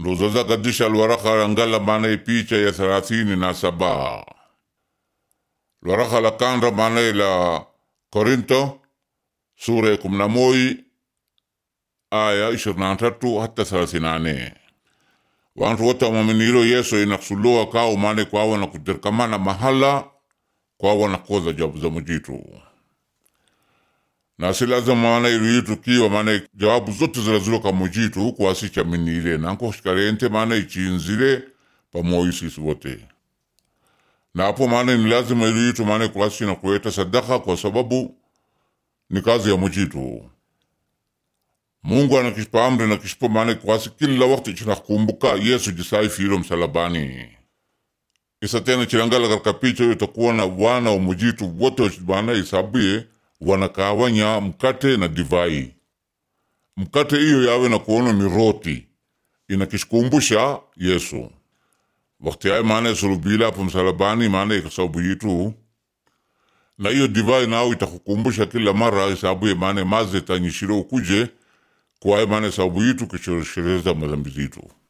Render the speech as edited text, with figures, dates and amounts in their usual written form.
luzaza kadisha alwaraka angala maana picha ya 37. Lwaraka la kandra maana la Korinto sura ya 11 aya 23 hata 38. Wantu wote wamaminilo Yesu inakusuloa kao maana kwawa na kudirkamana mahala kwawa na koza jawabu za mujitu. Na si lazima maana iliitu kiwa maana jawabu zote zilazuluka mujitu kwa asicha minile na anko shikarente maana ichinzile pamoja sisi wote. Na hapo maana ni lazima iliitu maana kwa asi na kuleta sadaka kwa sababu ni kazi ya mujitu. Mungu anakishipa amri na kishipa maana kwa asi kila wakati chinakumbuka Yesu jisai filo msalabani. Isa tena chilangala katika picha hiyo itakuwa na wana wa mujitu wote maana isabie wanakawanya mkate na divai. Mkate hiyo yawe na kuona ni roti inakishikumbusha Yesu wakati ya maana sulubila hapo msalabani maana ikasabu yitu, na hiyo divai nao itakukumbusha kila mara isabu maana maze tanyishiro kuje kwa maana sababu yitu kishereza madhambi zitu.